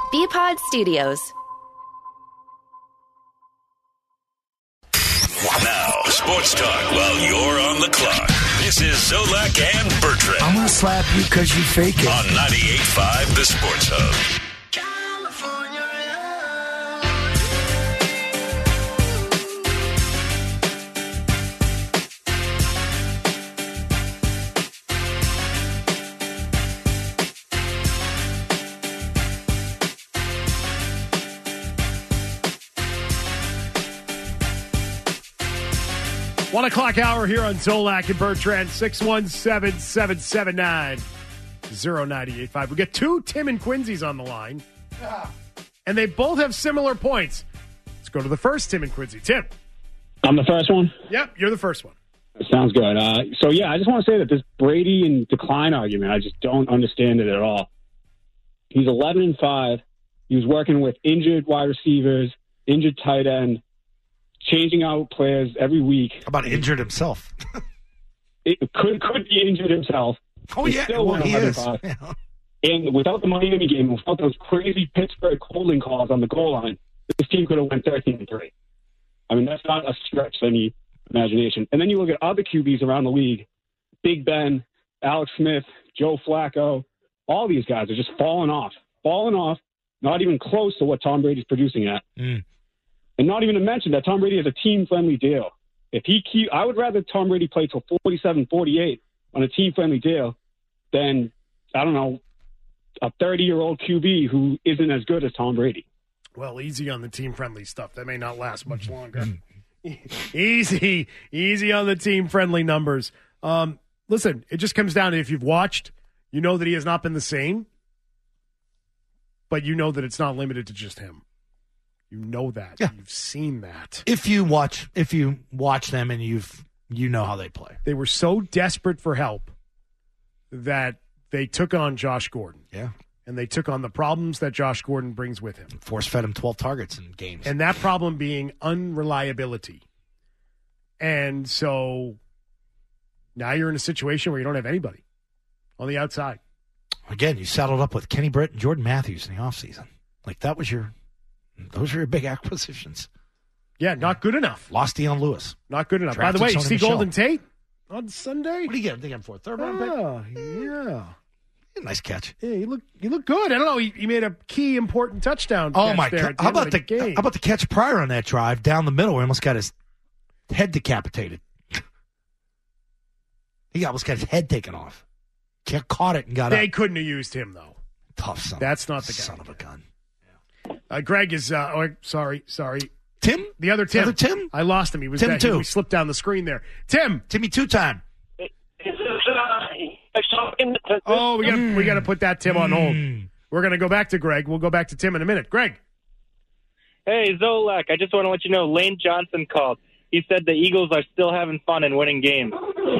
BPod Studios. Now, sports talk while you're on the clock. This is Zolak and Bertrand. I'm going to slap you because you fake it. On 98.5 The Sports Hub. 1 o'clock hour here on Zolak and Bertrand, 617-779-0985. We got two Tim and Quincy's on the line, and they both have similar points. Let's go to the first Tim and Quincy. Tim. I'm the first one? Yep, you're the first one. Sounds good. I just want to say that this Brady and decline argument, I just don't understand it at all. He's 11-5. He was working with injured wide receivers, injured tight end, changing out players every week. How about injured himself? It could be injured himself. Oh, yeah. Well, he is. Yeah. And without the Miami game, without those crazy Pittsburgh holding calls on the goal line, this team could have went 13-3. I mean, that's not a stretch of any imagination. And then you look at other QBs around the league, Big Ben, Alex Smith, Joe Flacco, all these guys are just falling off, not even close to what Tom Brady's producing at. And not even to mention that Tom Brady has a team-friendly deal. I would rather Tom Brady play till 47, 48 on a team-friendly deal than, I don't know, a 30-year-old QB who isn't as good as Tom Brady. Well, easy on the team-friendly stuff. That may not last much longer. Easy on the team-friendly numbers. Listen, it just comes down to if you've watched, you know that he has not been the same, but you know that it's not limited to just him. You know that. Yeah. You've seen that. If you watch them and you know how they play. They were so desperate for help that they took on Josh Gordon. Yeah. And they took on the problems that Josh Gordon brings with him. Force-fed him 12 targets in games. And that problem being unreliability. And so now you're in a situation where you don't have anybody on the outside. Again, you saddled up with Kenny Britt and Jordan Matthews in the offseason. Like, those were your big acquisitions. Yeah, not good enough. Lost Deion Lewis. Not good enough. Drafted By the way, Sony see Michel. Golden Tate on Sunday? What do you get? I think I'm for a third-round pick. Oh, yeah. Nice catch. Yeah, you look good. I don't know. He made a key important touchdown. Oh my God! How about the catch prior on that drive down the middle? He almost got his head decapitated. He almost got his head taken off. Caught it and got They up. couldn't have used him though. Tough son. That's not the guy. Son of a gun. Greg is. Sorry. Tim. The other Tim. I lost him. He was Tim too. He slipped down the screen there. Timmy 2-time. Oh, we got to put that Tim on hold. We're going to go back to Greg. We'll go back to Tim in a minute. Greg. Hey, Zolak, I just want to let you know, Lane Johnson called. He said the Eagles are still having fun and winning games.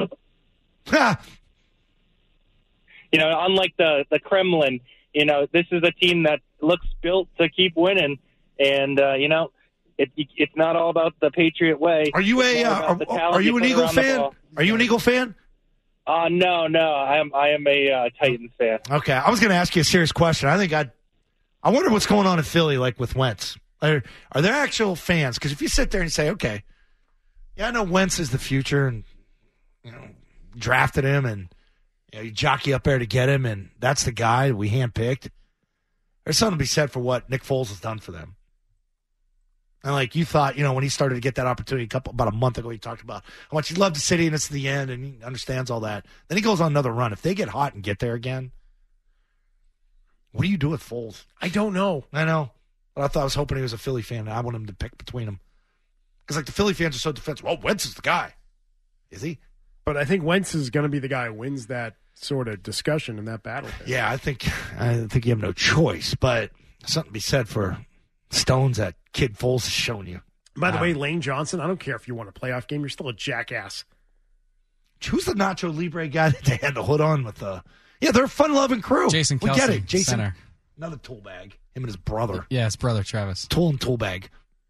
Unlike the Kremlin, this is a team that looks built to keep winning. And, it's not all about the Patriot way. Are you are you an Eagle fan? Are you an Eagle fan? No. I am a Titans fan. Okay, I was going to ask you a serious question. I wonder what's going on in Philly, like with Wentz. Are there actual fans? Because if you sit there and say, okay, yeah, I know Wentz is the future, and drafted him, and you jockey up there to get him, and that's the guy we handpicked. There's something to be said for what Nick Foles has done for them. And like you thought, when he started to get that opportunity about a month ago, he talked about how much he loved the city and it's the end, and he understands all that. Then he goes on another run. If they get hot and get there again, what do you do with Foles? I don't know. I know. But I was hoping he was a Philly fan, and I want him to pick between them. Because the Philly fans are so defensive. Well, Wentz is the guy. Is he? But I think Wentz is going to be the guy who wins that sort of discussion in that battle. Yeah, I think you have no choice. But something to be said for stones that Kid Foles has shown you. By the way, Lane Johnson, I don't care if you won a playoff game. You're still a jackass. Who's the Nacho Libre guy that they had to hood on with the... Yeah, they're a fun-loving crew. Jason Kelce, we get it. Jason, center. Another tool bag. Him and his brother. Yeah, his brother, Travis. Tool and tool bag.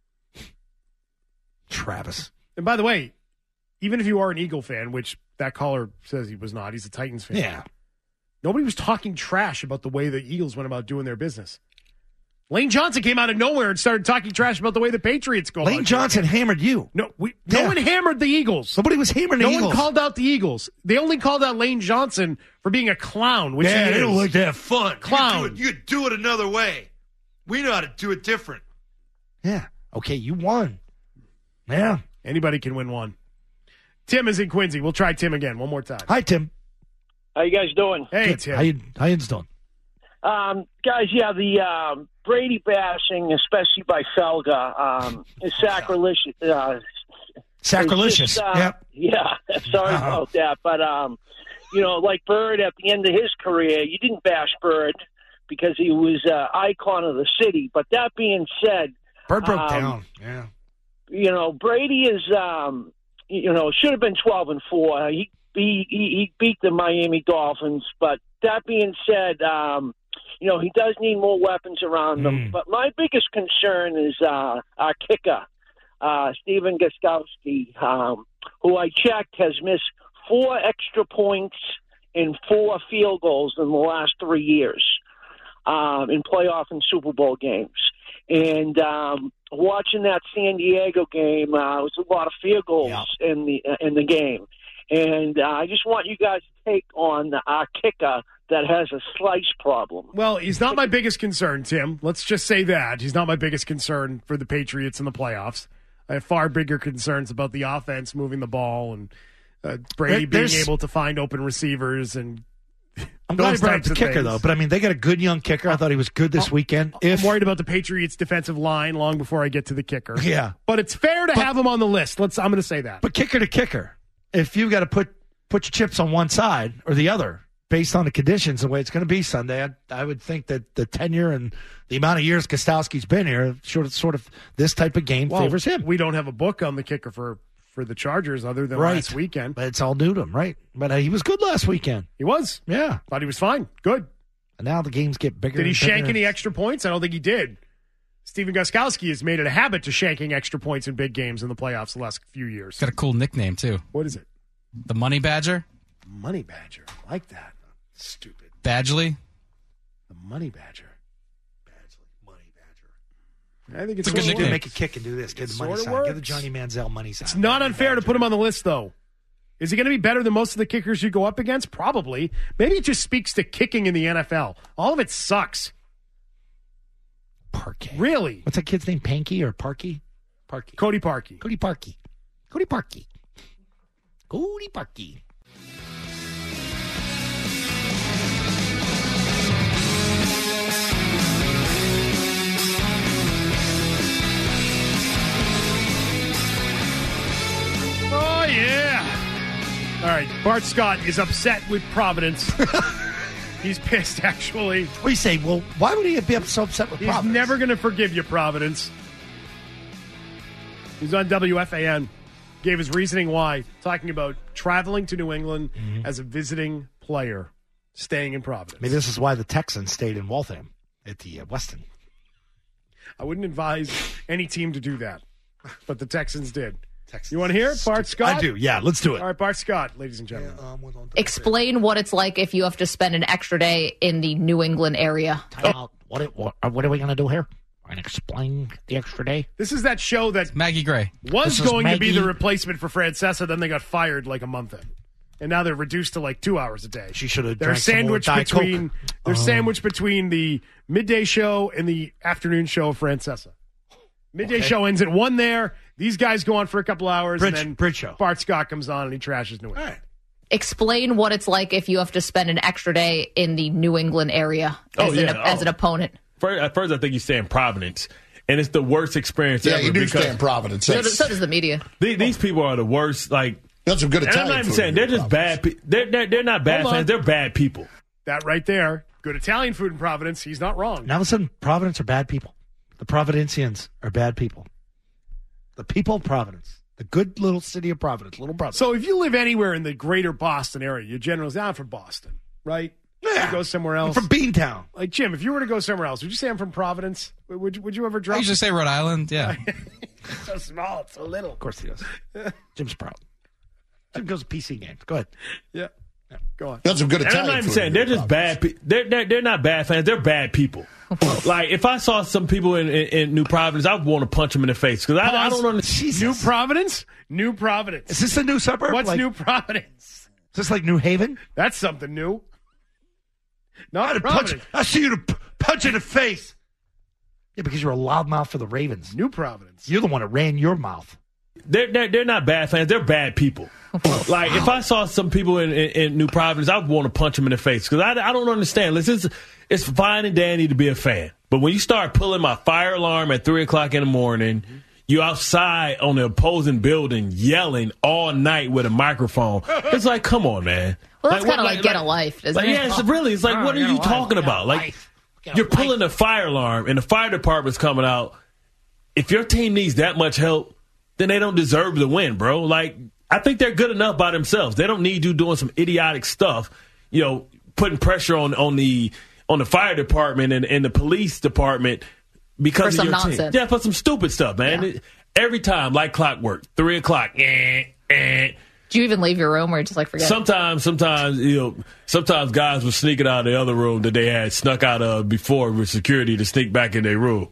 Travis. And by the way, even if you are an Eagle fan, which that caller says he was not, he's a Titans fan. Yeah. Nobody was talking trash about the way the Eagles went about doing their business. Lane Johnson came out of nowhere and started talking trash about the way the Patriots go. Lane Johnson hammered you. No one hammered the Eagles. Somebody was hammering the Eagles. No one called out the Eagles. They only called out Lane Johnson for being a clown, which he is. They don't like to have fun. Clown. You could do it another way. We know how to do it different. Yeah. Okay, you won. Yeah. Anybody can win one. Tim is in Quincy. We'll try Tim again one more time. Hi, Tim. How you guys doing? Hey, Good. Tim. How you doing? Guys, yeah, the Brady bashing, especially by Felga, is sacrilegious. Sacrilegious. Yep. Yeah, sorry about that. But, like Bird at the end of his career, you didn't bash Bird because he was an icon of the city. But that being said, Bird broke down. Yeah. Brady is, should have been 12-4. He beat the Miami Dolphins. But that being said, he does need more weapons around him. But my biggest concern is our kicker, Stephen Gostkowski, who I checked has missed 4 extra points and 4 field goals in the last 3 years in playoff and Super Bowl games. And watching that San Diego game, it was a lot of field goals in the game. And I just want you guys to take on our kicker that has a slice problem. Well, he's not my biggest concern, Tim. Let's just say that. He's not my biggest concern for the Patriots in the playoffs. I have far bigger concerns about the offense moving the ball and Brady being able to find open receivers. And I'm glad he brought up the kicker, though. But, they got a good young kicker. I thought he was good this weekend. I'm worried about the Patriots' defensive line long before I get to the kicker. Yeah. But it's fair to have him on the list. I'm going to say that. But kicker to kicker, if you've got to put your chips on one side or the other, based on the conditions, the way it's going to be Sunday, I would think that the tenure and the amount of years Gostkowski's been here, sort of this type of game favors him. We don't have a book on the kicker for the Chargers other than last weekend. But it's all new to him, right? But he was good last weekend. He was. Yeah. Thought he was fine. Good. And now the games get bigger. Did he and shank bigger. any extra points? I don't think he did. Stephen Gostkowski has made it a habit to shanking extra points in big games in the playoffs the last few years. Got a cool nickname, too. What is it? The Money Badger? Money Badger. I like that. Stupid. Badgley? The Money Badger. Money Badger. I think it's a good You nickname. can make a kick and do this. Get the money sorta sign. works. Get the Johnny Manziel money sign. It's not unfair to put him on the list, though. Is he going to be better than most of the kickers you go up against? Probably. Maybe it just speaks to kicking in the NFL. All of it sucks. Parkey. Really? What's that kid's name? Panky or Parkey? Parkey. Cody Parkey. Cody Parkey. Cody Parkey. Cody Parkey. Oh, yeah. All right. Bart Scott is upset with Providence. He's pissed, actually. What do you say? Well, why would he be so upset with He's Providence? never going to forgive you, Providence. He's on WFAN. Gave his reasoning why. Talking about traveling to New England as a visiting player, staying in Providence. Maybe this is why the Texans stayed in Waltham at the Weston. I wouldn't advise any team to do that, but the Texans did. Texans. You want to hear it, Bart Scott? I do. Yeah, let's do it. All right, Bart Scott, ladies and gentlemen. Explain what it's like if you have to spend an extra day in the New England area. What are we going to do here? And explain the extra day. This is that show that Maggie Gray. was This is going to be Maggie. the replacement for Francesa, then they got fired like a month in. And now they're reduced to like 2 hours a day. She should have They're drank some more sandwiched Diet Coke. between sandwiched between the midday show and the afternoon show of Francesa. Midday show ends at 1 there. These guys go on for a couple hours, and then Bridge show. Bart Scott comes on and he trashes New England. All right. Explain what it's like if you have to spend an extra day in the New England area as an opponent. At first, I think he's saying Providence, and it's the worst experience ever. you do because stay in Providence. So does the media. These people are the worst. Like, That's some good and Italian I'm not even food saying in they're just Providence. bad. They're not bad Hold on. fans. They're bad people. That right there, good Italian food in Providence. He's not wrong. Now all of a sudden, Providence are bad people. The Providencians are bad people. The people of Providence. The good little city of Providence. Little brother. So if you live anywhere in the greater Boston area, you generally say, I'm from Boston, right? Yeah. You go somewhere I'm else. from Beantown. Like, Jim, if you were to go somewhere else, would you say I'm from Providence? Would you ever I drop usually say Rhode Island, yeah. It's so small, it's so little. Of course he does. Jim's proud. Jim goes to PC games. Go ahead. Yeah. Go on. That's some good And I'm Italian not even food saying in they're just Providence. bad. They're not bad fans. They're bad people. Like, if I saw some people in New Providence, I would want to punch them in the face because I don't understand. New Providence? New Providence. Is this a new suburb? What's New Providence? Is this like New Haven? That's something new. Not Providence. I see you to punch in the face. Yeah, because you're a loudmouth for the Ravens. New Providence. You're the one that ran your mouth. They're not bad fans. They're bad people. Like, if I saw some people in New Providence, I would want to punch them in the face because I don't understand. It's fine and dandy to be a fan. But when you start pulling my fire alarm at 3 o'clock in the morning, you outside on the opposing building yelling all night with a microphone. It's like, come on, man. Well, that's kind of like get a life, isn't it? Yeah, it's like, what are you talking about? Like, you're pulling the fire alarm and the fire department's coming out. If your team needs that much help, then they don't deserve to win, bro. Like, I think they're good enough by themselves. They don't need you doing some idiotic stuff, putting pressure on the fire department and the police department because of your nonsense. team. Yeah, for some stupid stuff, man. Yeah. Every time, like clockwork, 3 o'clock. Do you even leave your room or you just forget? Sometimes guys were sneaking out of the other room that they had snuck out of before with security to sneak back in their room.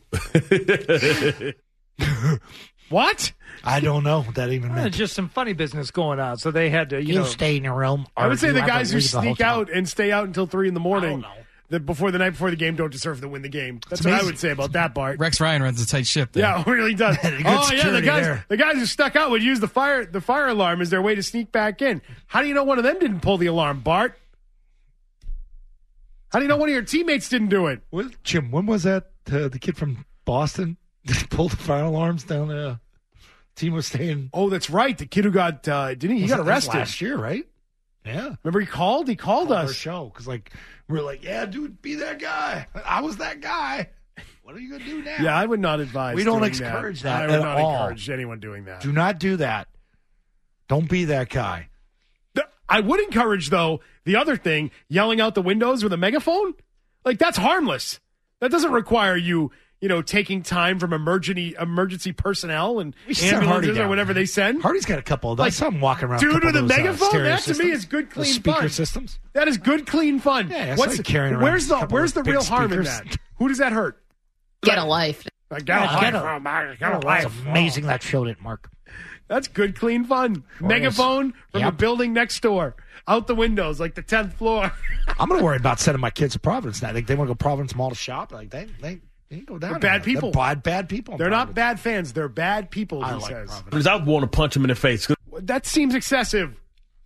What? I don't know what that even meant. Just some funny business going on. So they had to, you stay in your room. I would say the guys who sneak out and stay out until 3 in the morning. Before the night before the game don't deserve to win the game. That's what I would say about that, Bart. Rex Ryan runs a tight ship there. Yeah, it really does. The guys who stuck out would use the fire alarm as their way to sneak back in. How do you know one of them didn't pull the alarm, Bart? How do you know one of your teammates didn't do it? Well, Jim, when was that? The kid from Boston pulled the fire alarms down there. Team was staying. Oh, that's right. The kid who got didn't he? He got arrested last year, right? Yeah. Remember he called us. Our show because we're like, yeah, dude, be that guy. I was that guy. What are you gonna do now? Yeah, I would not advise. We don't encourage that. I would not encourage anyone doing that. Do not do that. Don't be that guy. I would encourage though the other thing, yelling out the windows with a megaphone. Like that's harmless. That doesn't require you. Taking time from emergency personnel and ambulances or whatever they send. Hardy's got a couple of those. I saw him walking around. Dude with a megaphone? That systems. To me is good, clean speaker fun. Systems? That is good, clean fun. Yeah, carrying around where's the real harm in that? Who does that hurt? Get a life. Get a life. It's amazing that showed it, Mark. That's good, clean fun. Megaphone from a building next door. Out the windows, like the 10th floor. I'm going to worry about sending my kids to Providence now. They want to go Providence Mall to shop. Like they go down. They're bad people. They're bad people. They're not bad fans. They're bad people, he says. Because I want to punch them in the face. That seems excessive.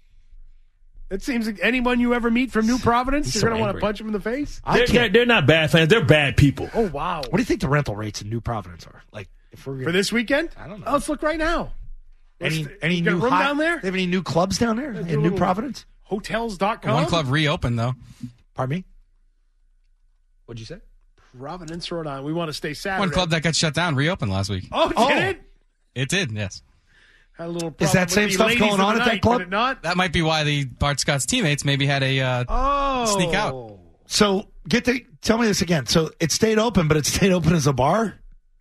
It seems like anyone you ever meet from New Providence, you're going to want to punch them in the face? They're not bad fans. They're bad people. Oh, wow. What do you think the rental rates in New Providence are? Like, if we're for this weekend? I don't know. Let's look right now. Any new room down there? They have any new clubs down there in New Providence? Hotels.com? One club reopened, though. Pardon me? What'd you say? Providence, Rhode Island. We want to stay Saturday. One club that got shut down reopened last week. Oh, did it? It did, yes. Had a little Is that same stuff going on at that club? Did it not? That might be why the Bart Scott's teammates maybe had a sneak out. So tell me this again. So it stayed open, but it stayed open as a bar?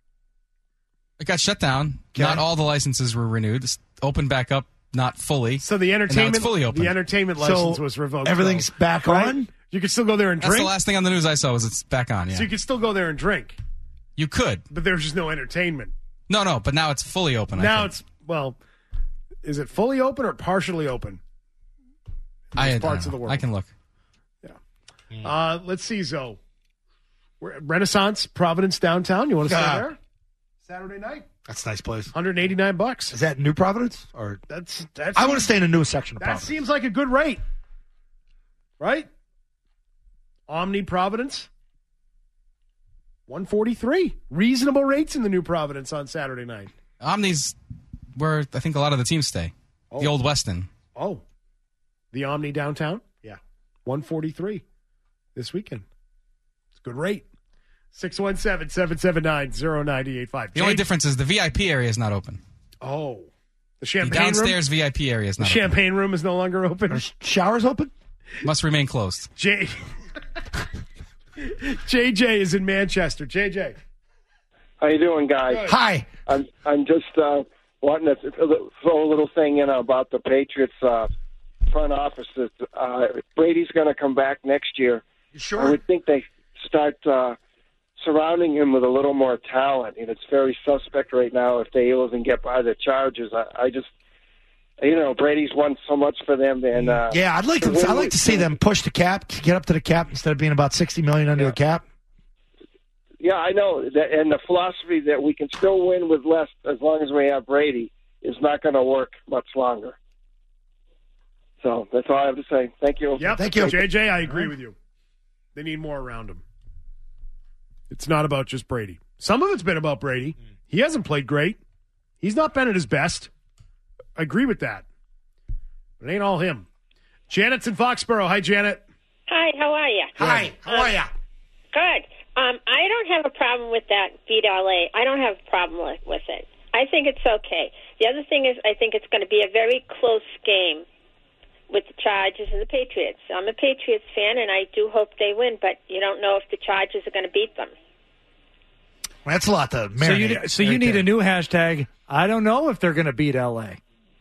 It got shut down. Okay. Not all the licenses were renewed. It's opened back up, not fully. So the entertainment, it's fully open. The entertainment license was revoked. Everything's back on? You can still go there and drink? That's the last thing on the news I saw was it's back on, yeah. So you can still go there and drink? You could. But there's just no entertainment. No, but now it's fully open, Now it's, is it fully open or partially open? Parts of the world. I can look. Yeah. Let's see, Zoe. We're at Renaissance, Providence, downtown. You want to stay there? Saturday night? That's a nice place. $189. Is that New Providence? Or that's I want to stay in the newest section of that Providence. That seems like a good rate. Right? Omni Providence. $143. Reasonable rates in the New Providence on Saturday night. Omni's where I think a lot of the teams stay. Oh. The Old Weston. Oh. The Omni downtown? Yeah. $143 this weekend. It's a good rate. 617-779-0985. The only difference is the VIP area is not open. Oh. The champagne the downstairs room? VIP area is not open. The champagne room is no longer open? Are showers open? Must remain closed. JJ is in Manchester. JJ. How you doing, guys? Good. Hi. I'm just wanting to throw a little thing in about the Patriots front offices. Brady's going to come back next year. You sure? I would think they start surrounding him with a little more talent, and it's very suspect right now if they even get by the Chargers. I just, Brady's won so much for them, and I'd like to see them push the cap, get up to the cap instead of being about $60 million under the cap. Yeah, I know that, and the philosophy that we can still win with less as long as we have Brady is not going to work much longer. So that's all I have to say. Thank you. Yep. Thank you, JJ. I agree with you. They need more around him. It's not about just Brady. Some of it's been about Brady. He hasn't played great. He's not been at his best. I agree with that. But it ain't all him. Janet's in Foxborough. Hi, Janet. Hi, how are you? Hi, how are you? Good. I don't have a problem with that beat LA. I don't have a problem with it. I think it's okay. The other thing is I think it's going to be a very close game with the Chargers and the Patriots. I'm a Patriots fan, and I do hope they win, but you don't know if the Chargers are going to beat them. Well, that's a lot to marinate. So you need a new hashtag. I don't know if they're going to beat L.A.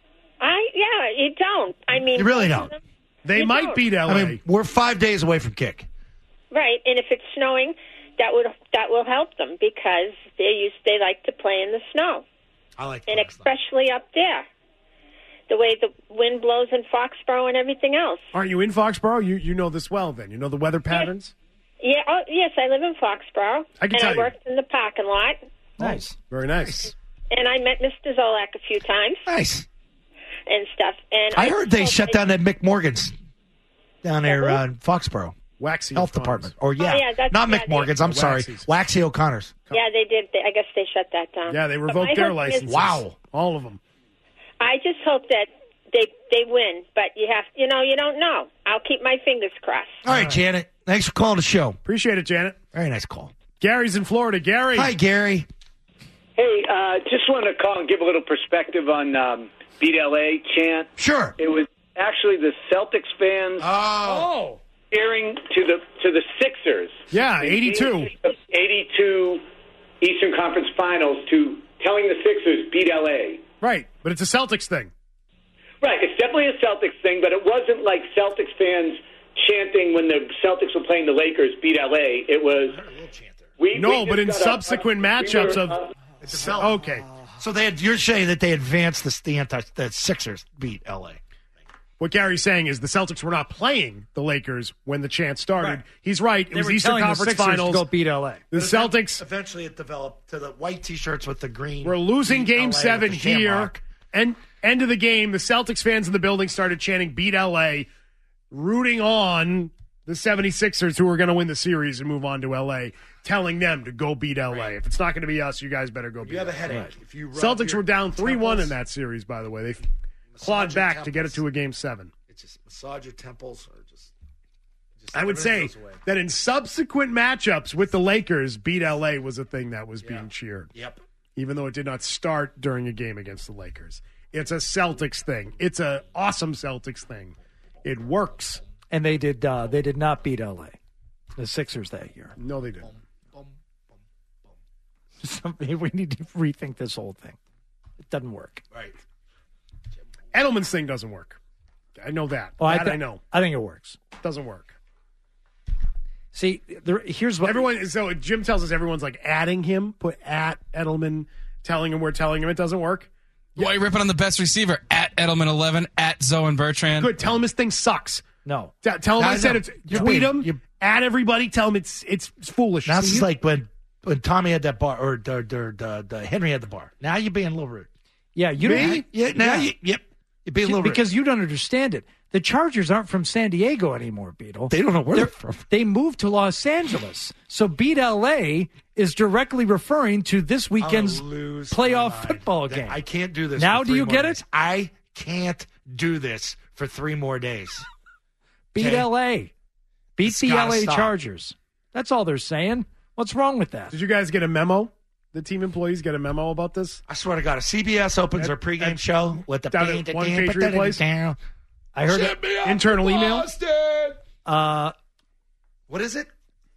You don't. I mean, you really don't. They might beat L.A. I mean, we're 5 days away from kick. Right, and if it's snowing, that will help them because they like to play in the snow. I like, and especially up there, the way the wind blows in Foxborough and everything else. Aren't you in Foxborough? You know this well, then. You know the weather patterns. Yeah. Yes, I live in Foxborough, I worked in the parking lot. Nice, very nice. And I met Mr. Zolak a few times. Nice. And stuff. And I heard they shut down that Mick Morgan's down there in Foxborough. Waxy Health Department. Or that's not Mick Morgan's. I'm sorry. Waxy O'Connor's. Yeah, they did. I guess they shut that down. Yeah, they revoked their licenses. Wow. All of them. I just hope that they win, but you don't know. I'll keep my fingers crossed. All right, Janet. Thanks for calling the show. Appreciate it, Janet. Very nice call. Gary's in Florida. Gary. Hi, Gary. Hey, just wanted to call and give a little perspective on Beat LA chant. Sure. It was actually the Celtics fans cheering to the Sixers. Yeah, 82. 82 Eastern Conference Finals to telling the Sixers beat LA. Right, but it's a Celtics thing. Right, it's definitely a Celtics thing, but it wasn't like Celtics fans chanting when the Celtics were playing the Lakers beat LA. It was but in subsequent matchups okay. So you're saying that they advanced the Sixers beat LA. What Gary's saying is the Celtics were not playing the Lakers when the chant started. Right. He's right. It was Eastern Conference Finals. To go beat LA. The Celtics eventually it developed to the white T-shirts with the green. We're losing Game 7 here. And end of the game, the Celtics fans in the building started chanting "Beat LA," rooting on the 76ers who were going to win the series and move on to LA, telling them to go beat LA. Right. If it's not going to be us, you guys better go beat LA. You have a headache. Right. If you Celtics were down 3-1 in that series, by the way. They clawed back to get it to a Game 7. It's just massage your temples or just I would say that in subsequent matchups with the Lakers, beat LA was a thing that was being cheered. Yep. Even though it did not start during a game against the Lakers. It's a Celtics thing. It's an awesome Celtics thing. It works. And they did not beat LA, the Sixers that year. No, they didn't. We need to rethink this whole thing. It doesn't work. Right. Edelman's thing doesn't work. I know that. I know. I think it works. Doesn't work. See, here's what everyone. So Jim tells us everyone's like adding him. Put at Edelman, telling him we're telling him it doesn't work. Why are you ripping on the best receiver? At Edelman11, at Zoe Bertrand. Good. Tell him his thing sucks. No. Tell him I said it's. Tweet him. Add everybody. Tell him it's foolish. Now this is like when Tommy had that bar or the Henry had the bar. Now you're being a little rude. Yeah, you don't. Yeah, now you're being a little rude. Because you don't understand it. The Chargers aren't from San Diego anymore, Beetle. They don't know where they're from. They moved to Los Angeles. So Beat LA is directly referring to this weekend's playoff football game. I can't do this. Now do you get it? I can't do this for 3 more days. Beat LA. Beat the LA Chargers. That's all they're saying. What's wrong with that? Did you guys get a memo? The team employees get a memo about this? I swear to God, CBS opens their pregame show with the One Patriot Place. I heard an internal email. What is it?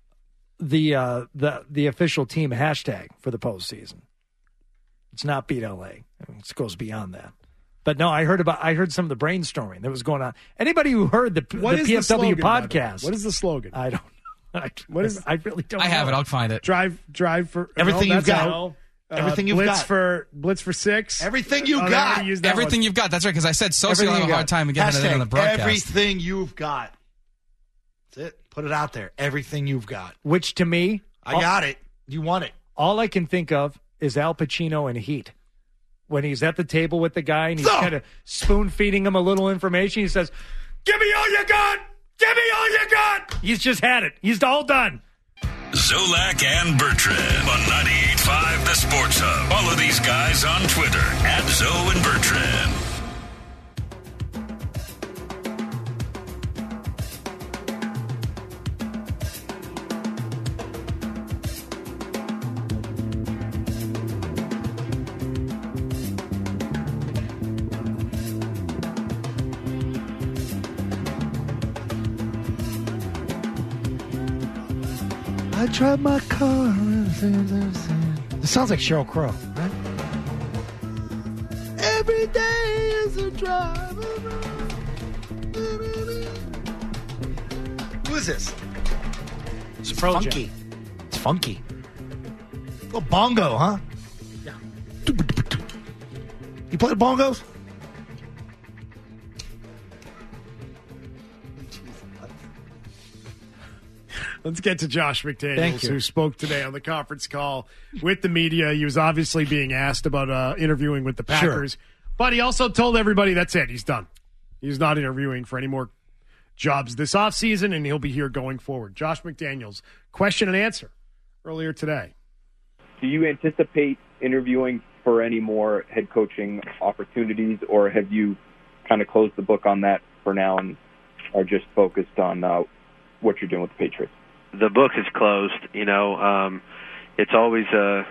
The official team hashtag for the postseason. It's not Beat LA. It goes beyond that. But no, I heard some of the brainstorming that was going on. Anybody who heard the PFW podcast. What is the slogan? I don't What is? I really don't. I have it. I'll find it. Drive for Everything you've got. out. Everything you've Blitz got. Blitz for 6. Everything you got. Everything you've got. That's right, because I said Socio will have a hard time getting it on the broadcast. Everything you've got. That's it. Put it out there. Everything you've got. Which to me, I got it. You want it. All I can think of is Al Pacino in Heat. When he's at the table with the guy and he's kind of spoon feeding him a little information, he says, "Give me all you got! Give me all you got!" He's just had it. He's all done. Zolak and Bertrand on 98.5 The Sports Hub. Follow these guys on Twitter @Zo and Bertrand. I drive my car. This sounds like Sheryl Crow, right? Every day is a drive. Who is this? It's funky. It's funky. A little bongo, huh? Yeah. You play the bongos? Let's get to Josh McDaniels, who spoke today on the conference call with the media. He was obviously being asked about interviewing with the Packers, but he also told everybody that's it. He's done. He's not interviewing for any more jobs this offseason, and he'll be here going forward. Josh McDaniels, question and answer earlier today. Do you anticipate interviewing for any more head coaching opportunities, or have you kind of closed the book on that for now and are just focused on what you're doing with the Patriots? The book is closed. It's always a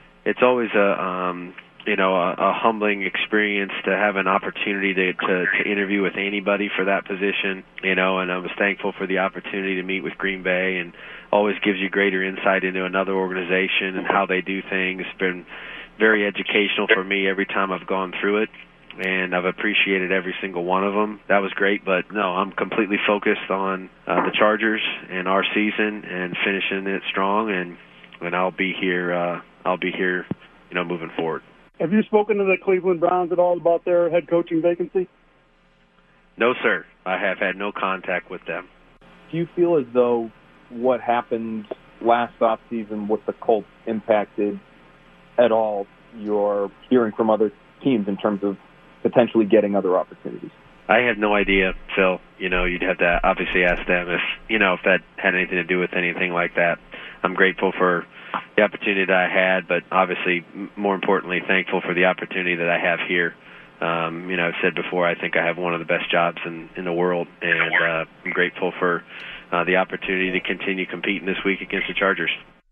humbling experience to have an opportunity to interview with anybody for that position. And I was thankful for the opportunity to meet with Green Bay, and always gives you greater insight into another organization and how they do things. It's been very educational for me every time I've gone through it, and I've appreciated every single one of them. That was great, but no, I'm completely focused on the Chargers and our season and finishing it strong, and I'll be here. Moving forward. Have you spoken to the Cleveland Browns at all about their head coaching vacancy? No, sir. I have had no contact with them. Do you feel as though what happened last offseason with the Colts impacted at all your hearing from other teams in terms of potentially getting other opportunities? I have no idea, Phil. You'd have to obviously ask them if that had anything to do with anything like that. I'm grateful for the opportunity that I had, but obviously, more importantly, thankful for the opportunity that I have here. I've said before, I think I have one of the best jobs in the world, and I'm grateful for the opportunity to continue competing this week against the Chargers.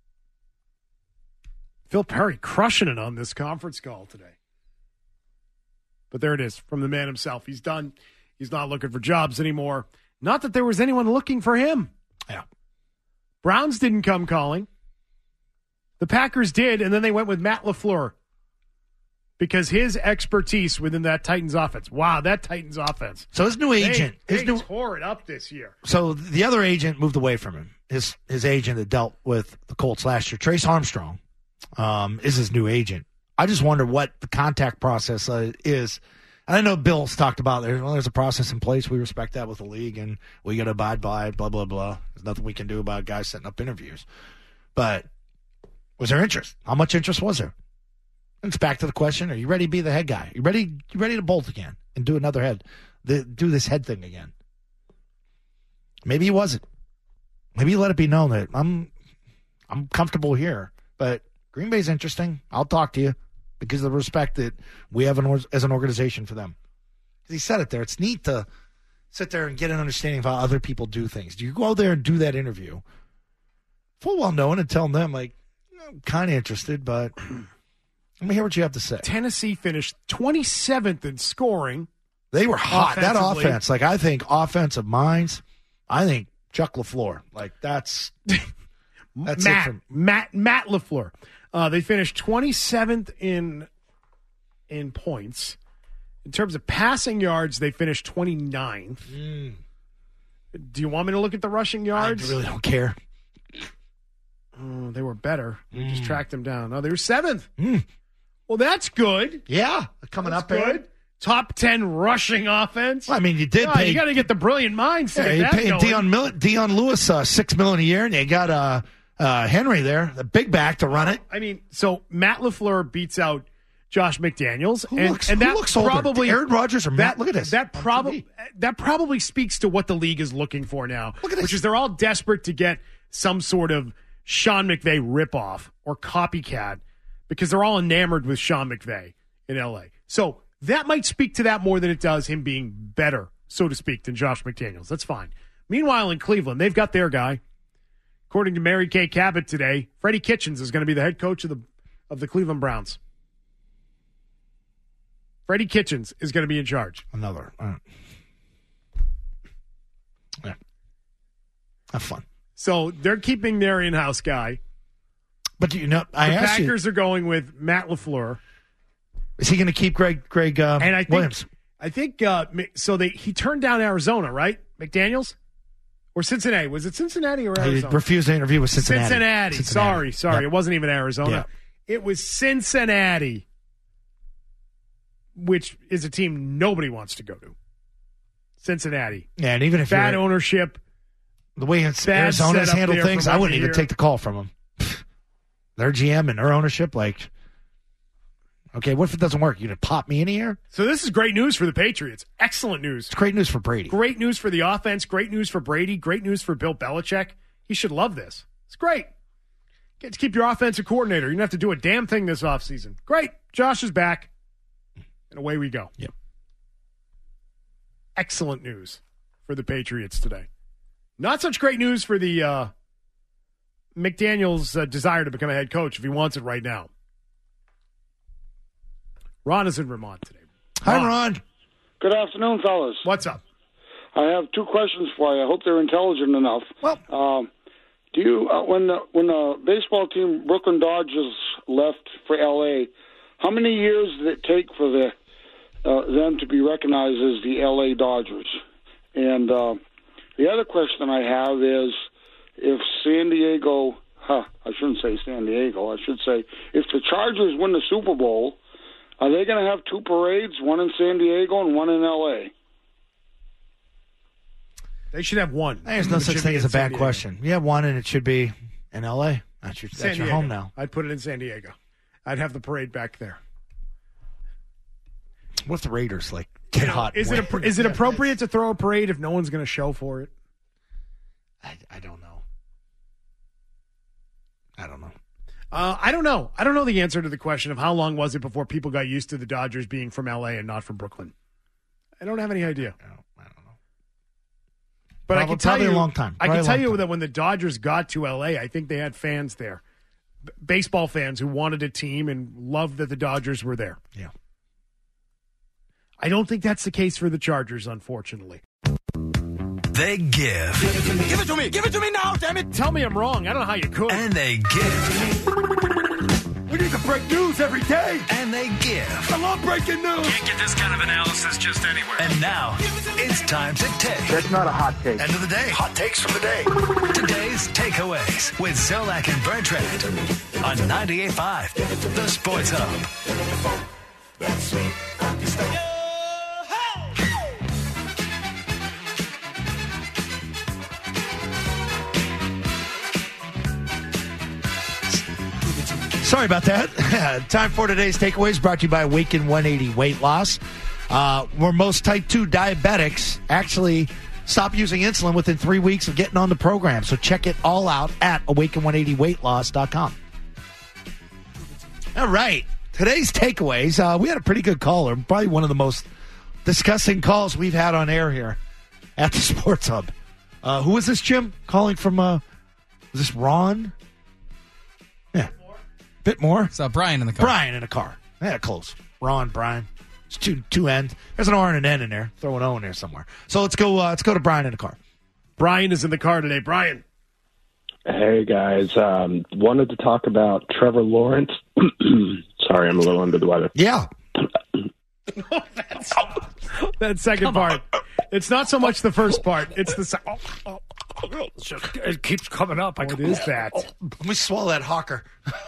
Phil Perry crushing it on this conference call today. But there it is from the man himself. He's done. He's not looking for jobs anymore. Not that there was anyone looking for him. Yeah. Browns didn't come calling. The Packers did, and then they went with Matt LaFleur because his expertise within that Titans offense. Wow, that Titans offense. So his new agent. They tore it up this year. So the other agent moved away from him. His agent that dealt with the Colts last year, Trace Armstrong, is his new agent. I just wonder what the contact process is. And I know Bill's talked about there's a process in place. We respect that with the league, and we got to abide by it, blah, blah, blah. There's nothing we can do about guys setting up interviews. But was there interest? How much interest was there? And it's back to the question, are you ready to be the head guy? You ready to bolt again and do another head, do this head thing again? Maybe he wasn't. Maybe he let it be known that I'm comfortable here, but Green Bay's interesting. I'll talk to you because of the respect that we have as an organization for them. He said it there. It's neat to sit there and get an understanding of how other people do things. Do you go out there and do that interview full well knowing and tell them, I'm kind of interested, but let me hear what you have to say. Tennessee finished 27th in scoring. They were hot. That offense, I think offensive minds, I think Chuck LaFleur. That's Matt LaFleur. They finished 27th in points. In terms of passing yards, they finished 29th. Do you want me to look at the rushing yards? I really don't care. Oh, they were better. We just tracked them down. Oh, they were 7th. Well, that's good. Yeah, coming That's up there. good. Top 10 rushing offense. Well, I mean, you did pay. You got to get the brilliant minds to Yeah, get you that paid going. Dion Lewis $6 million a year, and you got Henry there, the big back to run it. I mean, so Matt LaFleur beats out Josh McDaniels, Who and looks that older, probably Aaron Rodgers or Matt? Look at this. That probably speaks to what the league is looking for now, which is they're all desperate to get some sort of Sean McVay ripoff or copycat because they're all enamored with Sean McVay in LA. So that might speak to that more than it does him being better, so to speak, than Josh McDaniels. That's fine. Meanwhile, in Cleveland, they've got their guy. According to Mary Kay Cabot today, Freddie Kitchens is going to be the head coach of the Cleveland Browns. Freddie Kitchens is going to be in charge. Another. Yeah. Have fun. So they're keeping their in-house guy. But you know, the Packers are going with Matt LaFleur. Is he going to keep Greg and I think, Williams? I think so. He turned down Arizona, right? McDaniels or Cincinnati? Was it Cincinnati or Arizona? He refused to interview with Cincinnati. Sorry. Yep. It wasn't even Arizona. Yep. It was Cincinnati, which is a team nobody wants to go to. Cincinnati. Yeah, and even if bad ownership, the way Arizona's handled things, I wouldn't even take the call from them. Their GM and their ownership, like, okay, what if it doesn't work? You gonna pop me in here? So this is great news for the Patriots. Excellent news. It's great news for Brady. Great news for the offense. Great news for Brady. Great news for Bill Belichick. He should love this. It's great. Get to keep your offensive coordinator. You don't have to do a damn thing this offseason. Great. Josh is back. And away we go. Yep. Excellent news for the Patriots today. Not such great news for the McDaniels' desire to become a head coach if he wants it right now. Ron is in Vermont today. Hi, Ron. Good afternoon, fellas. What's up? I have two questions for you. I hope they're intelligent enough. Well, do you when the baseball team Brooklyn Dodgers left for L.A., how many years did it take for them to be recognized as the L.A. Dodgers? And the other question I have is, if San Diego, I shouldn't say San Diego, I should say, if the Chargers win the Super Bowl, are they going to have two parades, one in San Diego and one in L.A.? They should have one. There's no such thing as a bad question. You have one, and it should be in L.A. That's your home now. I'd put it in San Diego. I'd have the parade back there. What if the Raiders get hot? Is it appropriate to throw a parade if no one's going to show for it? I don't know. I don't know. I don't know. I don't know the answer to the question of how long was it before people got used to the Dodgers being from L.A. and not from Brooklyn. I don't have any idea. I don't know. But I can tell you a long time. I can tell you that when the Dodgers got to L.A., I think they had fans there, baseball fans who wanted a team and loved that the Dodgers were there. Yeah. I don't think that's the case for the Chargers, unfortunately. They give. Give it to me. Give it to me now, damn it. Tell me I'm wrong. I don't know how you could. And they give. We need to break news every day. And they give. I love breaking news. Can't get this kind of analysis just anywhere. And now, it's time to take. That's not a hot take. End of the day. Hot takes from the day. Today's takeaways with Zolak and Bertrand on 98.5, The Sports Hub. Sorry about that. Time for today's takeaways brought to you by Awaken 180 Weight Loss. Where most type 2 diabetics actually stop using insulin within 3 weeks of getting on the program. So check it all out at awaken180weightloss.com. All right. Today's takeaways. We had a pretty good caller. Probably one of the most disgusting calls we've had on air here at the Sports Hub. Who was this, Jim? Calling from, was this Ron? Yeah. Bit more. It's Brian in the car. Brian in the car. Yeah, close. Ron, Brian. It's two ends. There's an R and an N in there. Throw an O in there somewhere. So let's go to Brian in the car. Brian is in the car today. Brian. Hey, guys. Wanted to talk about Trevor Lawrence. Sorry, I'm a little under the weather. Yeah. That second part. It's not so much the first part. It's the It keeps coming up. What is that? Let me swallow that hawker.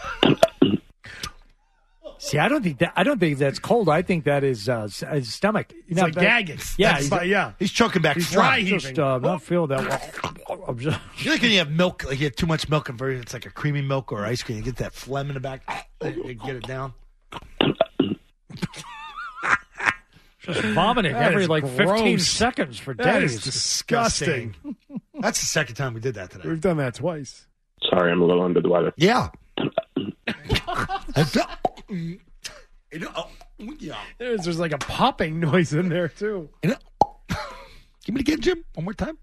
See, I don't think that's cold. I think that is his stomach. It's like gagging. Yeah, He's choking back. He's phlegm. dry. Just not feel that well. You think when you have milk, like you have too much milk and it's like a creamy milk or ice cream, you get that phlegm in the back, you get it down. Just vomiting That every is 15 gross. seconds for That days. is disgusting. That's the second time we did that today. We've done that twice. Sorry, I'm a little under the weather. Yeah. There's like a popping noise in there, too. Give me it again, Jim. One more time.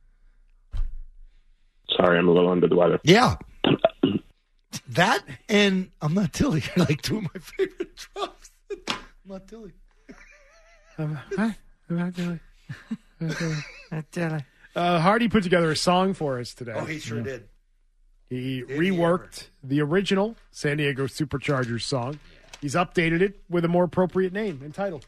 Sorry, I'm a little under the weather. Yeah. That and I'm Not Tilly are like two of my favorite drops. I'm Not Tilly. Hardy put together a song for us today. Oh, he sure did. He reworked the original San Diego Superchargers song. He's updated it with a more appropriate name and title.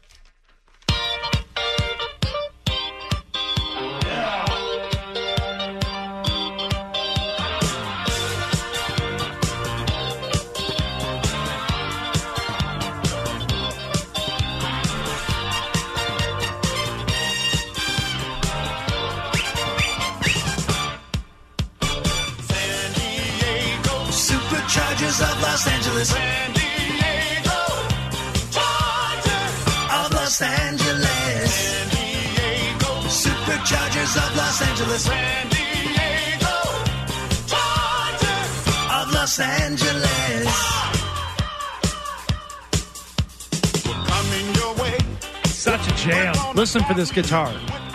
Superchargers of Los Angeles. San Diego Chargers of Los Angeles. San Diego Superchargers of Los Angeles. San Diego Chargers of Los Angeles. We're coming your way. Such a jam. Listen for this guitar.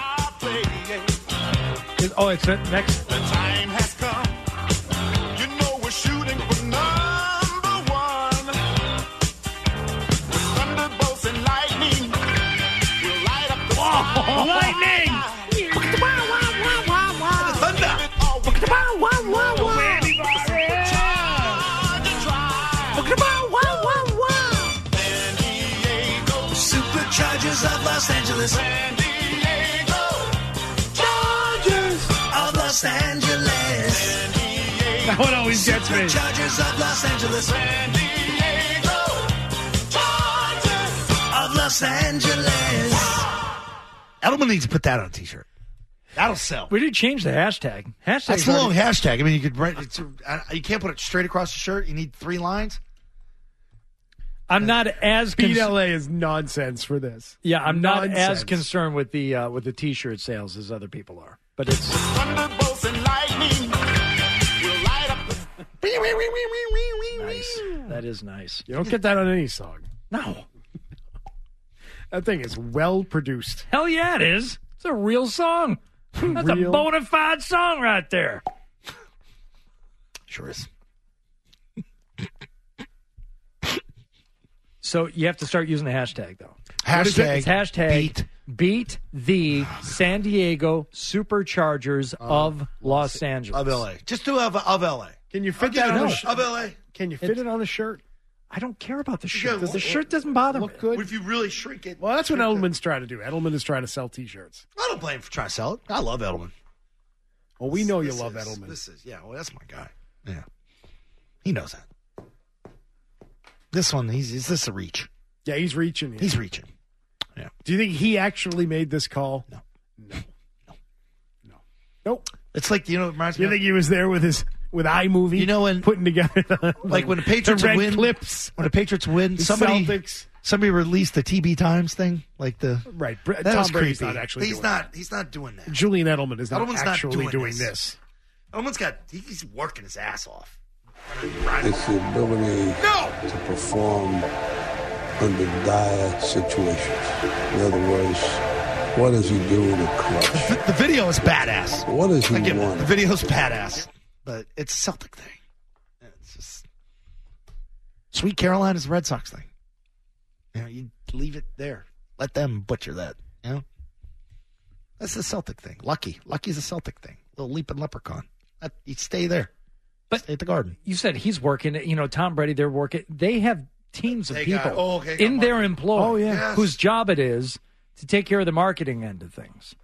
Oh, it's next. The time has come. You know we're shooting for number one. With thunderbolts and lightning, we'll light up the sky. Lightning! Superchargers of Los Angeles. San Diego Chargers of Los Angeles. That one always gets me. Superchargers of Los Angeles. San Diego Chargers of Los Angeles. Edelman needs to put that on a t-shirt. That'll sell. We did change the hashtag. That's a long hashtag. I mean, you could write. You can't put it straight across the shirt. You need 3 lines. I'm not as Speed LA is nonsense for this. Yeah, I'm not Nonsense. as concerned with the t-shirt sales as other people are. But it's Thunderbolts and lightning will light up the nice. That is nice. You don't get that on any song. No. That thing is well produced. Hell yeah, it is. It's a real song. That's a bona fide song right there. Sure is. So you have to start using the hashtag, though. Hashtag It's hashtag beat the San Diego Superchargers of Los Angeles. Of LA. Just do of LA. Can you fit that on the shirt? Of LA. Can you fit it on the shirt? I don't care about the shirt. Yeah, The shirt doesn't bother me. Good. What if you really shrink it? Well, that's what Edelman's trying to do. Edelman is trying to sell T-shirts. I don't blame him for trying to sell it. I love Edelman. Well, we know you love Edelman. Well, that's my guy. Yeah. He knows that. This one, is this a reach? Yeah, he's reaching. Here. He's reaching. Yeah. Do you think he actually made this call? No. Nope. It's like, it reminds me You think he was there with iMovie? You know when putting together like when the Patriots the red win clips, when the Patriots win, the somebody Celtics. released the TB Times thing, like the right. That Tom was Brady's creepy. not actually. He's not doing that. Julian Edelman is not Edelman's actually not doing this. Edelman's he's working his ass off. It's the ability to perform under dire situations. In other words, what does he do in a clutch? The video is badass. What does he The want? video is badass, but it's a Celtic thing. It's just Sweet Carolina's Red Sox thing. You leave it there. Let them butcher that. That's the Celtic thing. Lucky's a Celtic thing. Little leaping leprechaun. You stay there. But stay at the Garden. You said he's working. Tom Brady, they're working. They have teams of people in their employ Oh, yeah. whose job it is to take care of the marketing end of things.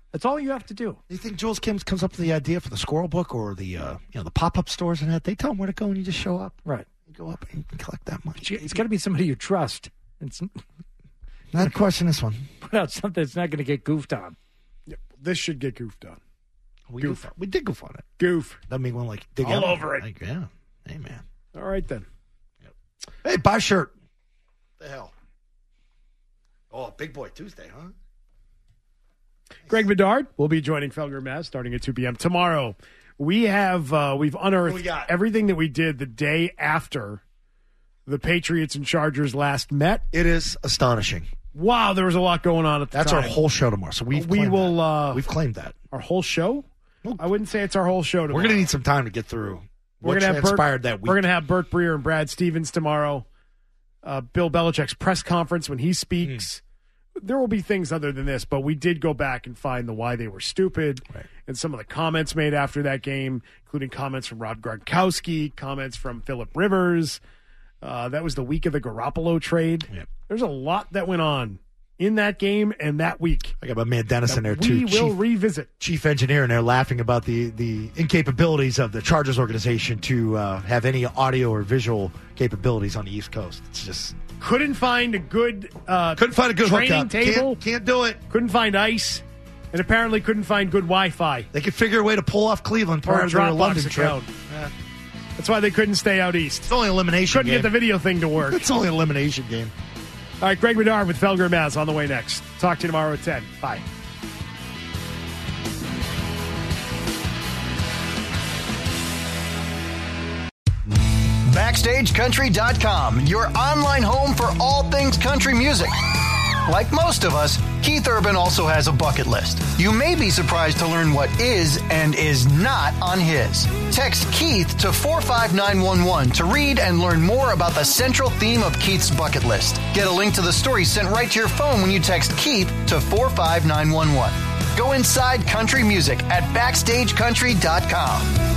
That's all you have to do. You think Jules Kim comes up with the idea for the squirrel book or the the pop-up stores and that? They tell them where to go and you just show up. Right. You go up and you can collect that money. It's got to be somebody you trust. It's not question this one. Put out something that's not going to get goofed on. Yeah, this should get goofed on. We did goof on it. Goof. Doesn't mean we'll dig all out. over it. Like, yeah. Hey, man. All right, then. Hey, buy a shirt. The hell? Oh, Big Boy Tuesday, huh? Greg Bedard will be joining Felger and Mazz starting at 2 p.m. tomorrow. We have we've unearthed everything that we did the day after the Patriots and Chargers last met. It is astonishing. Wow, there was a lot going on at the That's time. our whole show tomorrow. So we've claimed that. Our whole show? I wouldn't say it's our whole show tomorrow. We're going to need some time to get through what transpired that week. We're going to have Bert Breer and Brad Stevens tomorrow. Bill Belichick's press conference when he speaks. There will be things other than this, but we did go back and find the why they were stupid and some of the comments made after that game, including comments from Rob Gronkowski, comments from Phillip Rivers. That was the week of the Garoppolo trade. Yep. There's a lot that went on in that game and that week. I got my man Dennis in there, too. We will revisit. Chief engineer in there laughing about the incapabilities of the Chargers organization to have any audio or visual capabilities on the East Coast. It's just... Couldn't find a good training hookup. Table. Can't do it. Couldn't find ice. And apparently couldn't find good Wi-Fi. They could figure a way to pull off Cleveland prior to their London trip. Yeah. That's why they couldn't stay out east. It's only an elimination Couldn't get the video thing to work. It's only an elimination game. All right, Greg Bedard with Felger and Mazz on the way next. Talk to you tomorrow at 10. Bye. BackstageCountry.com, your online home for all things country music. Like most of us, Keith Urban also has a bucket list. You may be surprised to learn what is and is not on his. Text Keith to 45911 to read and learn more about the central theme of Keith's bucket list. Get a link to the story sent right to your phone when you text Keith to 45911. Go inside country music at BackstageCountry.com.